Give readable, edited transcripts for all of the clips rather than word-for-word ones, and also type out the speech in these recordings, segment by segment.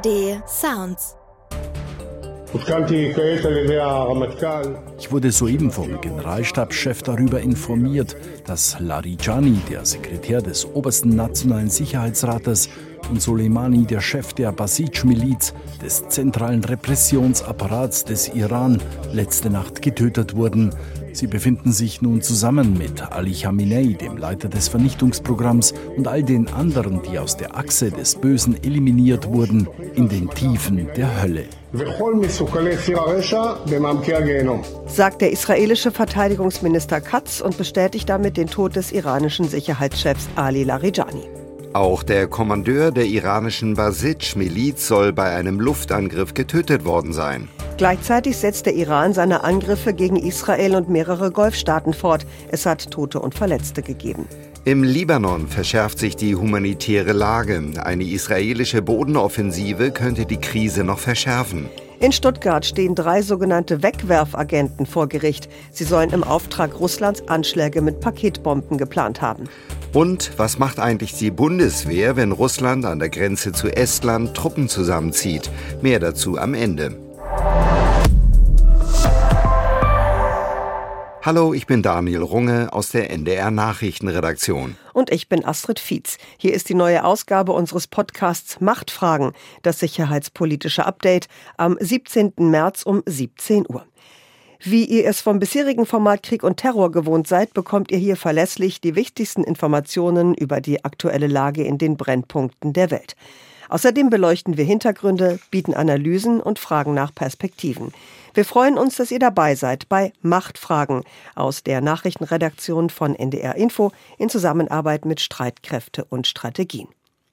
ARD Sounds. Ich wurde soeben vom Generalstabschef darüber informiert, dass Larijani, der Sekretär des obersten Nationalen Sicherheitsrates, und Soleimani, der Chef der Basij-Miliz, des zentralen Repressionsapparats des Iran, letzte Nacht getötet wurden. Sie befinden sich nun zusammen mit Ali Khamenei, dem Leiter des Vernichtungsprogramms, und all den anderen, die aus der Achse des Bösen eliminiert wurden, in den Tiefen der Hölle. Sagt der israelische Verteidigungsminister Katz und bestätigt damit den Tod des iranischen Sicherheitschefs Ali Larijani. Auch der Kommandeur der iranischen Basij-Miliz soll bei einem Luftangriff getötet worden sein. Gleichzeitig setzt der Iran seine Angriffe gegen Israel und mehrere Golfstaaten fort. Es hat Tote und Verletzte gegeben. Im Libanon verschärft sich die humanitäre Lage. Eine israelische Bodenoffensive könnte die Krise noch verschärfen. In Stuttgart stehen 3 sogenannte Wegwerfagenten vor Gericht. Sie sollen im Auftrag Russlands Anschläge mit Paketbomben geplant haben. Und was macht eigentlich die Bundeswehr, wenn Russland an der Grenze zu Estland Truppen zusammenzieht? Mehr dazu am Ende. Hallo, ich bin Daniel Runge aus der NDR Nachrichtenredaktion. Und ich bin Astrid Fietz. Hier ist die neue Ausgabe unseres Podcasts Machtfragen, das sicherheitspolitische Update am 17. März um 17 Uhr. Wie ihr es vom bisherigen Format Krieg und Terror gewohnt seid, bekommt ihr hier verlässlich die wichtigsten Informationen über die aktuelle Lage in den Brennpunkten der Welt. Außerdem beleuchten wir Hintergründe, bieten Analysen und fragen nach Perspektiven. Wir freuen uns, dass ihr dabei seid bei Machtfragen aus der Nachrichtenredaktion von NDR Info in Zusammenarbeit mit Streitkräfte und Strategien.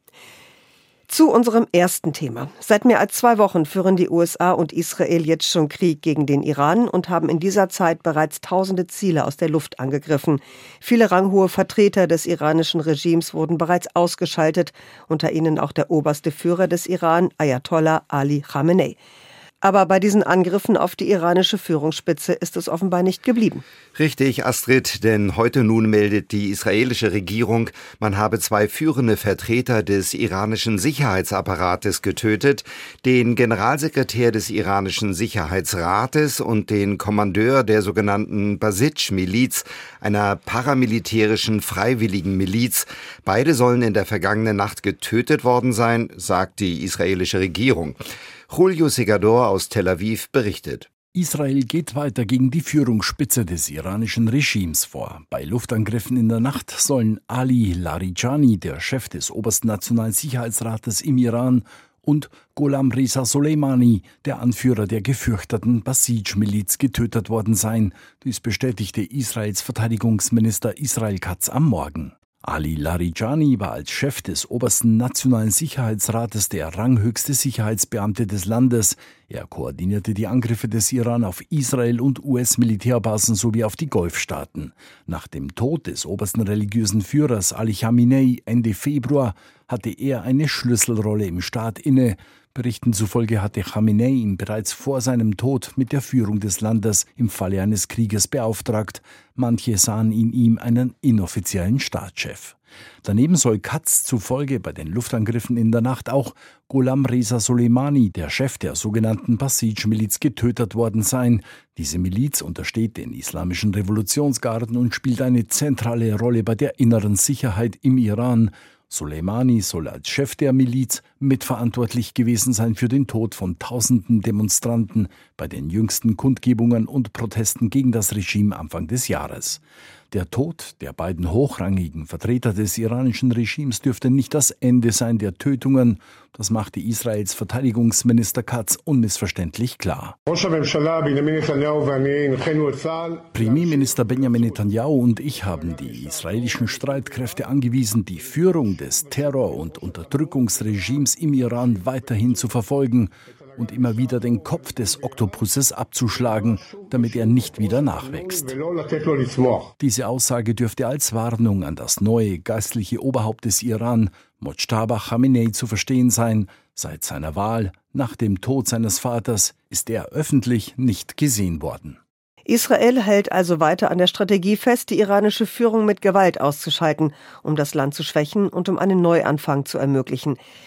Zu unserem ersten Thema. Seit mehr als 2 Wochen führen die USA und Israel jetzt schon Krieg gegen den Iran und haben in dieser Zeit bereits tausende Ziele aus der Luft angegriffen. Viele ranghohe Vertreter des iranischen Regimes wurden bereits ausgeschaltet, unter ihnen auch der oberste Führer des Iran, Ayatollah Ali Khamenei. Aber bei diesen Angriffen auf die iranische Führungsspitze ist es offenbar nicht geblieben. Richtig, Astrid, denn heute nun meldet die israelische Regierung, man habe 2 führende Vertreter des iranischen Sicherheitsapparates getötet, den Generalsekretär des iranischen Sicherheitsrates und den Kommandeur der sogenannten Basij-Miliz, einer paramilitärischen freiwilligen Miliz. Beide sollen in der vergangenen Nacht getötet worden sein, sagt die israelische Regierung. Julio Segador aus Tel Aviv berichtet. Israel geht weiter gegen die Führungsspitze des iranischen Regimes vor. Bei Luftangriffen in der Nacht sollen Ali Larijani, der Chef des obersten Nationalen Sicherheitsrates im Iran, und Gholam Reza Soleimani, der Anführer der gefürchteten Basij-Miliz, getötet worden sein. Dies bestätigte Israels Verteidigungsminister Israel Katz am Morgen. Ali Larijani war als Chef des obersten Nationalen Sicherheitsrates der ranghöchste Sicherheitsbeamte des Landes. Er koordinierte die Angriffe des Iran auf Israel und US-Militärbasen sowie auf die Golfstaaten. Nach dem Tod des obersten religiösen Führers Ali Khamenei Ende Februar hatte er eine Schlüsselrolle im Staat inne. Berichten zufolge hatte Khamenei ihn bereits vor seinem Tod mit der Führung des Landes im Falle eines Krieges beauftragt. Manche sahen in ihm einen inoffiziellen Staatschef. Daneben soll Katz zufolge bei den Luftangriffen in der Nacht auch Gholam Reza Soleimani, der Chef der sogenannten Basij-Miliz, getötet worden sein. Diese Miliz untersteht den islamischen Revolutionsgarden und spielt eine zentrale Rolle bei der inneren Sicherheit im Iran. Soleimani soll als Chef der Miliz mitverantwortlich gewesen sein für den Tod von tausenden Demonstranten bei den jüngsten Kundgebungen und Protesten gegen das Regime Anfang des Jahres. Der Tod der beiden hochrangigen Vertreter des iranischen Regimes dürfte nicht das Ende sein der Tötungen. Das machte Israels Verteidigungsminister Katz unmissverständlich klar. Premierminister Benjamin Netanyahu und ich haben die israelischen Streitkräfte angewiesen, die Führung des Terror- und Unterdrückungsregimes im Iran weiterhin zu verfolgen und immer wieder den Kopf des Oktopusses abzuschlagen, damit er nicht wieder nachwächst. Diese Aussage dürfte als Warnung an das neue geistliche Oberhaupt des Iran, Mojtaba Khamenei, zu verstehen sein. Seit seiner Wahl nach dem Tod seines Vaters ist er öffentlich nicht gesehen worden. Israel hält also weiter an der Strategie fest, die iranische Führung mit Gewalt auszuschalten, um das Land zu schwächen und um einen Neuanfang zu ermöglichen.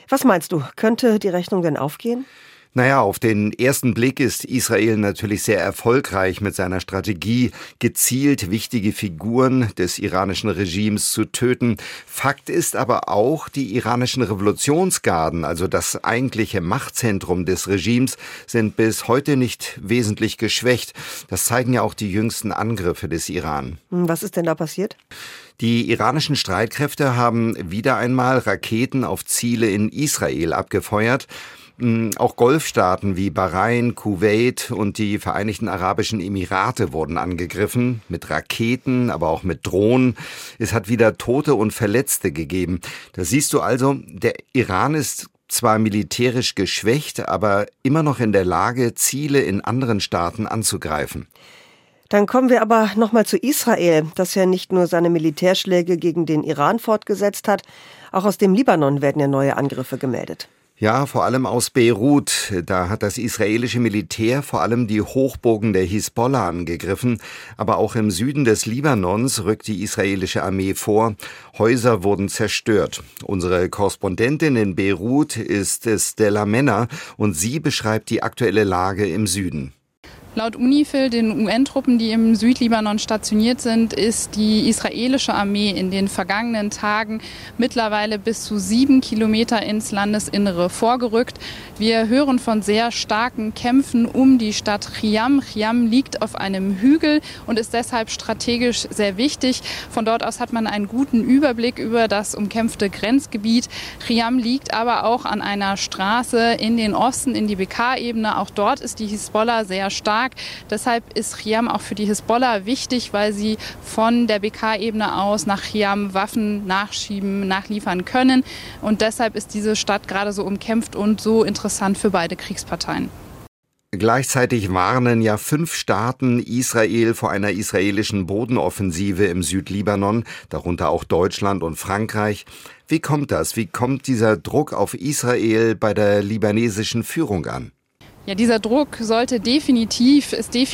Was meinst du, könnte die Rechnung denn aufgehen? Naja, auf den ersten Blick ist Israel natürlich sehr erfolgreich mit seiner Strategie, gezielt wichtige Figuren des iranischen Regimes zu töten. Fakt ist aber auch, die iranischen Revolutionsgarden, also das eigentliche Machtzentrum des Regimes, sind bis heute nicht wesentlich geschwächt. Das zeigen ja auch die jüngsten Angriffe des Iran. Was ist denn da passiert? Die iranischen Streitkräfte haben wieder einmal Raketen auf Ziele in Israel abgefeuert. Auch Golfstaaten wie Bahrain, Kuwait und die Vereinigten Arabischen Emirate wurden angegriffen, mit Raketen, aber auch mit Drohnen. Es hat wieder Tote und Verletzte gegeben. Da siehst du also, der Iran ist zwar militärisch geschwächt, aber immer noch in der Lage, Ziele in anderen Staaten anzugreifen. Dann kommen wir aber nochmal zu Israel, das ja nicht nur seine Militärschläge gegen den Iran fortgesetzt hat, auch aus dem Libanon werden ja neue Angriffe gemeldet. Ja, vor allem aus Beirut. Da hat das israelische Militär vor allem die Hochburgen der Hisbollah angegriffen. Aber auch im Süden des Libanons rückt die israelische Armee vor. Häuser wurden zerstört. Unsere Korrespondentin in Beirut ist Stella Menner und sie beschreibt die aktuelle Lage im Süden. Laut UNIFIL, den UN-Truppen, die im Südlibanon stationiert sind, ist die israelische Armee in den vergangenen Tagen mittlerweile bis zu 7 Kilometer ins Landesinnere vorgerückt. Wir hören von sehr starken Kämpfen um die Stadt Khiam. Khiam liegt auf einem Hügel und ist deshalb strategisch sehr wichtig. Von dort aus hat man einen guten Überblick über das umkämpfte Grenzgebiet. Khiam liegt aber auch an einer Straße in den Osten, in die Bekaa-Ebene. Auch dort ist die Hisbollah sehr stark. Deshalb ist Khiam auch für die Hisbollah wichtig, weil sie von der Bekaa-Ebene aus nach Khiam Waffen nachliefern können. Und deshalb ist diese Stadt gerade so umkämpft und so interessant für beide Kriegsparteien. Gleichzeitig warnen ja 5 Staaten Israel vor einer israelischen Bodenoffensive im Südlibanon, darunter auch Deutschland und Frankreich. Wie kommt das? Wie kommt dieser Druck auf Israel bei der libanesischen Führung an? Ja, dieser Druck ist definitiv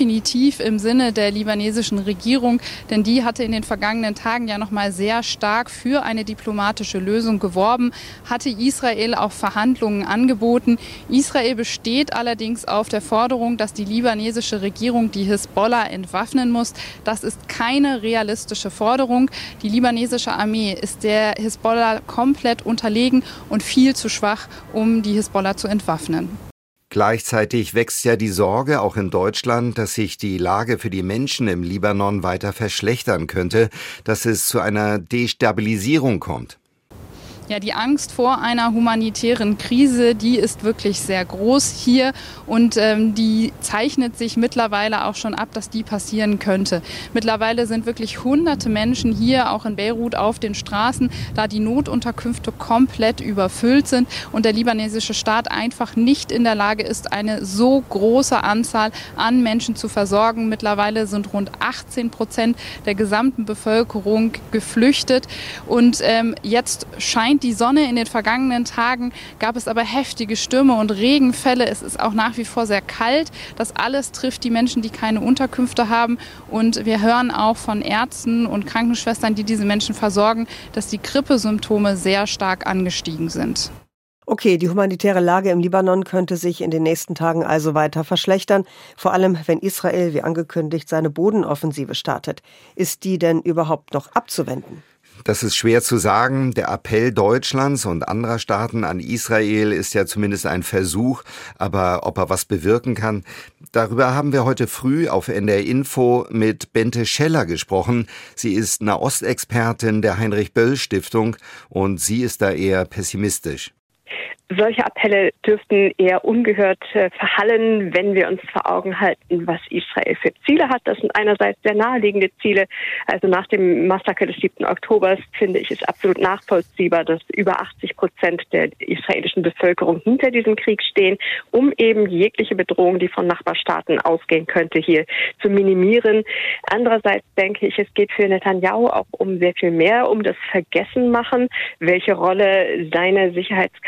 im Sinne der libanesischen Regierung, denn die hatte in den vergangenen Tagen ja nochmal sehr stark für eine diplomatische Lösung geworben, hatte Israel auch Verhandlungen angeboten. Israel besteht allerdings auf der Forderung, dass die libanesische Regierung die Hisbollah entwaffnen muss. Das ist keine realistische Forderung. Die libanesische Armee ist der Hisbollah komplett unterlegen und viel zu schwach, um die Hisbollah zu entwaffnen. Gleichzeitig wächst ja die Sorge, auch in Deutschland, dass sich die Lage für die Menschen im Libanon weiter verschlechtern könnte, dass es zu einer Destabilisierung kommt. Ja, die Angst vor einer humanitären Krise, die ist wirklich sehr groß hier und die zeichnet sich mittlerweile auch schon ab, dass die passieren könnte. Mittlerweile sind wirklich hunderte Menschen hier, auch in Beirut, auf den Straßen, da die Notunterkünfte komplett überfüllt sind und der libanesische Staat einfach nicht in der Lage ist, eine so große Anzahl an Menschen zu versorgen. Mittlerweile sind rund 18% der gesamten Bevölkerung geflüchtet und jetzt scheint die Sonne. In den vergangenen Tagen gab es aber heftige Stürme und Regenfälle. Es ist auch nach wie vor sehr kalt. Das alles trifft die Menschen, die keine Unterkünfte haben. Und wir hören auch von Ärzten und Krankenschwestern, die diese Menschen versorgen, dass die Grippesymptome sehr stark angestiegen sind. Okay, die humanitäre Lage im Libanon könnte sich in den nächsten Tagen also weiter verschlechtern. Vor allem, wenn Israel, wie angekündigt, seine Bodenoffensive startet. Ist die denn überhaupt noch abzuwenden? Das ist schwer zu sagen. Der Appell Deutschlands und anderer Staaten an Israel ist ja zumindest ein Versuch. Aber ob er was bewirken kann, darüber haben wir heute früh auf NDR Info mit Bente Scheller gesprochen. Sie ist Nahostexpertin der Heinrich-Böll-Stiftung und sie ist da eher pessimistisch. Solche Appelle dürften eher ungehört verhallen, wenn wir uns vor Augen halten, was Israel für Ziele hat. Das sind einerseits sehr naheliegende Ziele. Also nach dem Massaker des 7. Oktobers, finde ich, ist absolut nachvollziehbar, dass über 80% der israelischen Bevölkerung hinter diesem Krieg stehen, um eben jegliche Bedrohung, die von Nachbarstaaten ausgehen könnte, hier zu minimieren. Andererseits denke ich, es geht für Netanyahu auch um sehr viel mehr, um das Vergessenmachen, welche Rolle seine Sicherheitskräfte am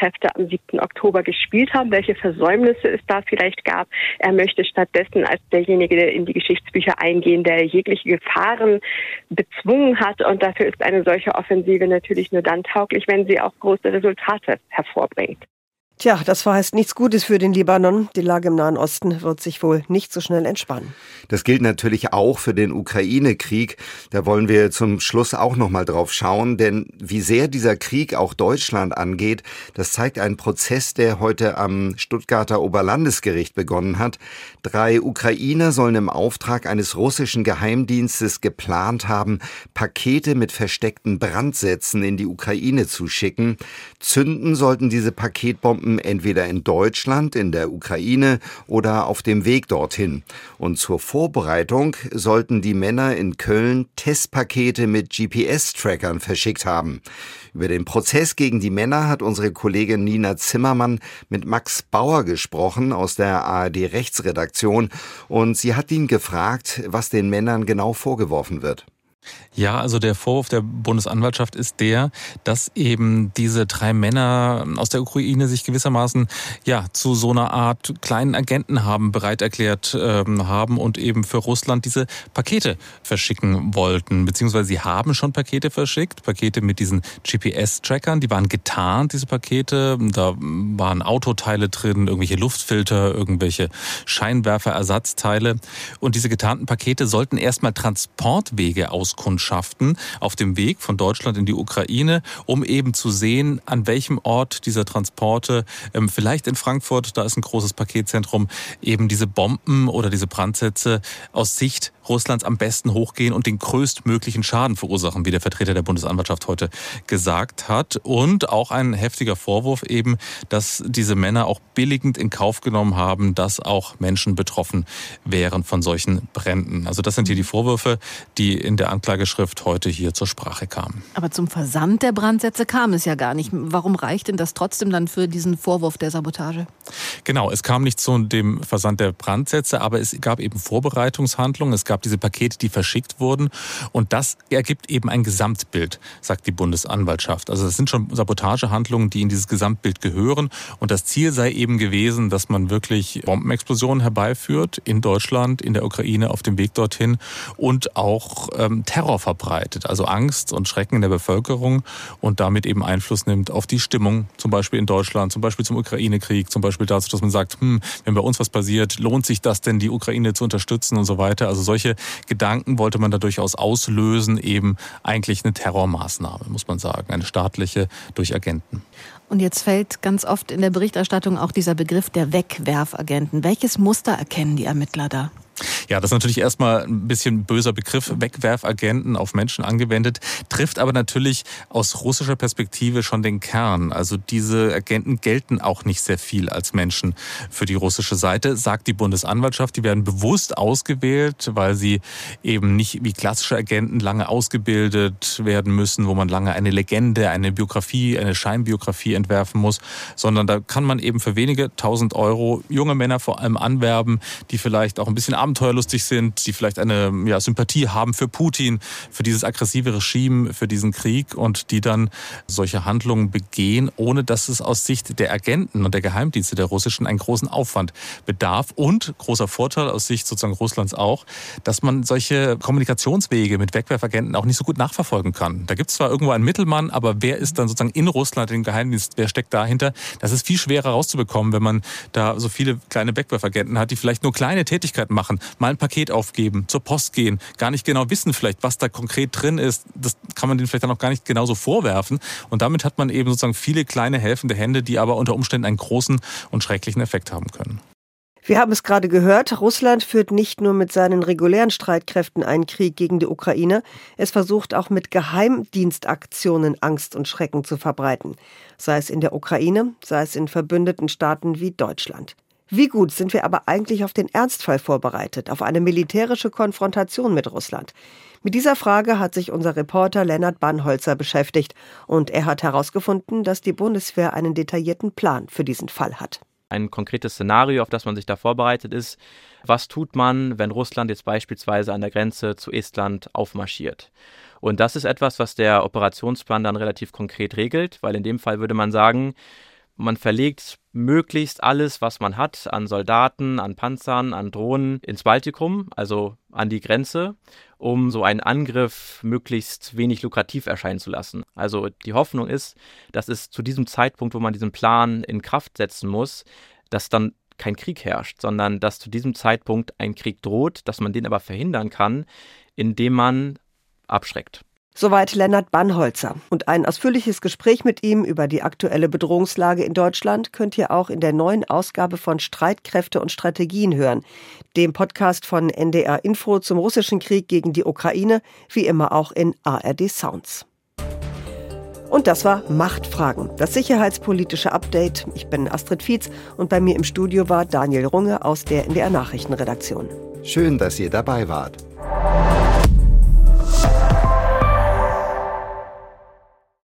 am 7. Oktober gespielt haben, welche Versäumnisse es da vielleicht gab. Er möchte stattdessen als derjenige in die Geschichtsbücher eingehen, der jegliche Gefahren bezwungen hat. Und dafür ist eine solche Offensive natürlich nur dann tauglich, wenn sie auch große Resultate hervorbringt. Tja, das verheißt nichts Gutes für den Libanon. Die Lage im Nahen Osten wird sich wohl nicht so schnell entspannen. Das gilt natürlich auch für den Ukraine-Krieg. Da wollen wir zum Schluss auch noch mal drauf schauen, denn wie sehr dieser Krieg auch Deutschland angeht, das zeigt ein Prozess, der heute am Stuttgarter Oberlandesgericht begonnen hat. 3 Ukrainer sollen im Auftrag eines russischen Geheimdienstes geplant haben, Pakete mit versteckten Brandsätzen in die Ukraine zu schicken. Zünden sollten diese Paketbomben entweder in Deutschland, in der Ukraine oder auf dem Weg dorthin. Und zur Vorbereitung sollten die Männer in Köln Testpakete mit GPS-Trackern verschickt haben. Über den Prozess gegen die Männer hat unsere Kollegin Nina Zimmermann mit Max Bauer gesprochen aus der ARD-Rechtsredaktion. Und sie hat ihn gefragt, was den Männern genau vorgeworfen wird. Ja, also der Vorwurf der Bundesanwaltschaft ist der, dass eben diese 3 Männer aus der Ukraine sich gewissermaßen zu so einer Art kleinen Agenten bereit erklärt haben und eben für Russland diese Pakete verschicken wollten. Beziehungsweise sie haben schon Pakete verschickt, Pakete mit diesen GPS-Trackern, die waren getarnt, diese Pakete. Da waren Autoteile drin, irgendwelche Luftfilter, irgendwelche Scheinwerferersatzteile. Und diese getarnten Pakete sollten erstmal Transportwege auskundschaften auf dem Weg von Deutschland in die Ukraine, um eben zu sehen, an welchem Ort dieser Transporte, vielleicht in Frankfurt, da ist ein großes Paketzentrum, eben diese Bomben oder diese Brandsätze aus Sicht Russlands am besten hochgehen und den größtmöglichen Schaden verursachen, wie der Vertreter der Bundesanwaltschaft heute gesagt hat. Und auch ein heftiger Vorwurf eben, dass diese Männer auch billigend in Kauf genommen haben, dass auch Menschen betroffen wären von solchen Bränden. Also das sind hier die Vorwürfe, die in der Anklageschrift heute hier zur Sprache kamen. Aber zum Versand der Brandsätze kam es ja gar nicht. Warum reicht denn das trotzdem dann für diesen Vorwurf der Sabotage? Genau, es kam nicht zu dem Versand der Brandsätze, aber es gab eben Vorbereitungshandlungen. Es gab diese Pakete, die verschickt wurden. Und das ergibt eben ein Gesamtbild, sagt die Bundesanwaltschaft. Also das sind schon Sabotagehandlungen, die in dieses Gesamtbild gehören. Und das Ziel sei eben gewesen, dass man wirklich Bombenexplosionen herbeiführt in Deutschland, in der Ukraine, auf dem Weg dorthin und auch Terror verbreitet. Also Angst und Schrecken in der Bevölkerung und damit eben Einfluss nimmt auf die Stimmung, zum Beispiel in Deutschland, zum Beispiel zum Ukraine-Krieg, zum Beispiel dazu, dass man sagt, wenn bei uns was passiert, lohnt sich das denn, die Ukraine zu unterstützen und so weiter. Also solche Gedanken wollte man da durchaus auslösen, eben eigentlich eine Terrormaßnahme, muss man sagen, eine staatliche durch Agenten. Und jetzt fällt ganz oft in der Berichterstattung auch dieser Begriff der Wegwerfagenten. Welches Muster erkennen die Ermittler da? Ja, das ist natürlich erstmal ein bisschen böser Begriff, Wegwerfagenten auf Menschen angewendet, trifft aber natürlich aus russischer Perspektive schon den Kern. Also diese Agenten gelten auch nicht sehr viel als Menschen für die russische Seite, sagt die Bundesanwaltschaft. Die werden bewusst ausgewählt, weil sie eben nicht wie klassische Agenten lange ausgebildet werden müssen, wo man lange eine Legende, eine Biografie, eine Scheinbiografie entwerfen muss, sondern da kann man eben für wenige 1.000 Euro junge Männer vor allem anwerben, die vielleicht auch ein bisschen abenteuerlustig sind, die vielleicht eine Sympathie haben für Putin, für dieses aggressive Regime, für diesen Krieg und die dann solche Handlungen begehen, ohne dass es aus Sicht der Agenten und der Geheimdienste der russischen einen großen Aufwand bedarf. Und großer Vorteil aus Sicht sozusagen Russlands auch, dass man solche Kommunikationswege mit Wegwerfagenten auch nicht so gut nachverfolgen kann. Da gibt es zwar irgendwo einen Mittelmann, aber wer ist dann sozusagen in Russland im Geheimdienst, wer steckt dahinter? Das ist viel schwerer rauszubekommen, wenn man da so viele kleine Wegwerfagenten hat, die vielleicht nur kleine Tätigkeiten machen, mal ein Paket aufgeben, zur Post gehen, gar nicht genau wissen vielleicht, was da konkret drin ist. Das kann man denen vielleicht dann auch gar nicht genauso vorwerfen. Und damit hat man eben sozusagen viele kleine helfende Hände, die aber unter Umständen einen großen und schrecklichen Effekt haben können. Wir haben es gerade gehört, Russland führt nicht nur mit seinen regulären Streitkräften einen Krieg gegen die Ukraine, es versucht auch mit Geheimdienstaktionen Angst und Schrecken zu verbreiten. Sei es in der Ukraine, sei es in verbündeten Staaten wie Deutschland. Wie gut sind wir aber eigentlich auf den Ernstfall vorbereitet, auf eine militärische Konfrontation mit Russland? Mit dieser Frage hat sich unser Reporter Lennart Bannholzer beschäftigt und er hat herausgefunden, dass die Bundeswehr einen detaillierten Plan für diesen Fall hat. Ein konkretes Szenario, auf das man sich da vorbereitet ist. Was tut man, wenn Russland jetzt beispielsweise an der Grenze zu Estland aufmarschiert? Und das ist etwas, was der Operationsplan dann relativ konkret regelt, weil in dem Fall würde man sagen, Man verlegt möglichst alles, was man hat, an Soldaten, an Panzern, an Drohnen ins Baltikum, also an die Grenze, um so einen Angriff möglichst wenig lukrativ erscheinen zu lassen. Also die Hoffnung ist, dass es zu diesem Zeitpunkt, wo man diesen Plan in Kraft setzen muss, dass dann kein Krieg herrscht, sondern dass zu diesem Zeitpunkt ein Krieg droht, dass man den aber verhindern kann, indem man abschreckt. Soweit Lennart Bannholzer. Und ein ausführliches Gespräch mit ihm über die aktuelle Bedrohungslage in Deutschland könnt ihr auch in der neuen Ausgabe von Streitkräfte und Strategien hören, dem Podcast von NDR Info zum russischen Krieg gegen die Ukraine, wie immer auch in ARD Sounds. Und das war Machtfragen, das sicherheitspolitische Update. Ich bin Astrid Fietz und bei mir im Studio war Daniel Runge aus der NDR Nachrichtenredaktion. Schön, dass ihr dabei wart.